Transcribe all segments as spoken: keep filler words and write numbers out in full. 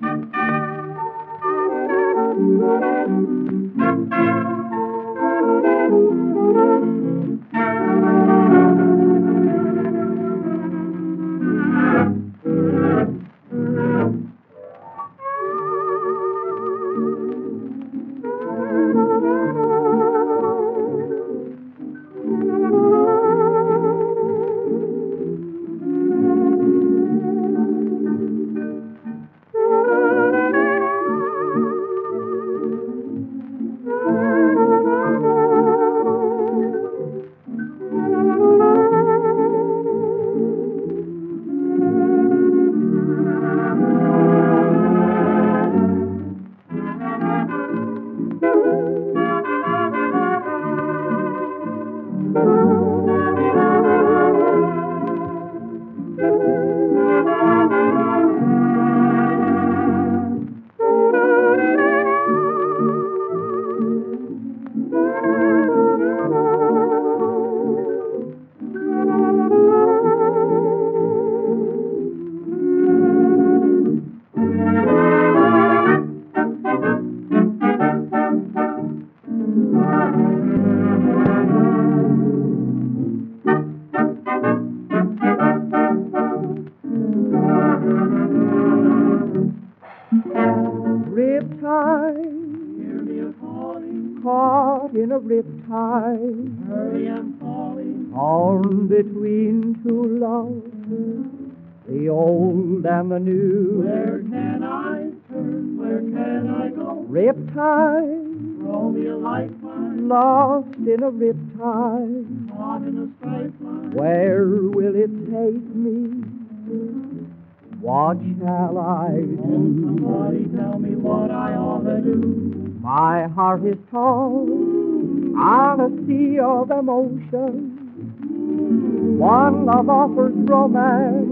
Riptide, Hear me a calling, caught in a riptide, hurry, I'm falling. torn between two loves, the old and the new. Where can I turn? Where can I go? Riptide, Throw me a lifeline, lost in a riptide, caught in a straight line. where will it take me? What shall I Won't do? somebody tell me what I ought to do? My heart is torn on a sea of emotion. One love offers romance,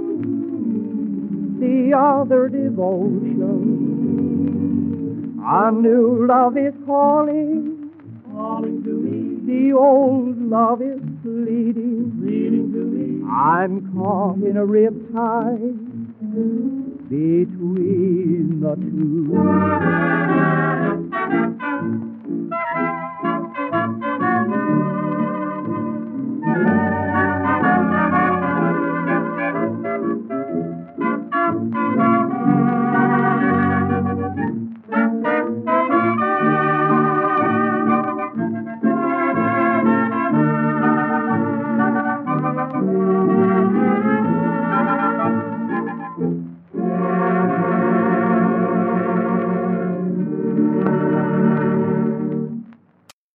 the other devotion. A new love is calling, Calling to me, the old love is pleading. leading to me. I'm caught in a riptide between the two.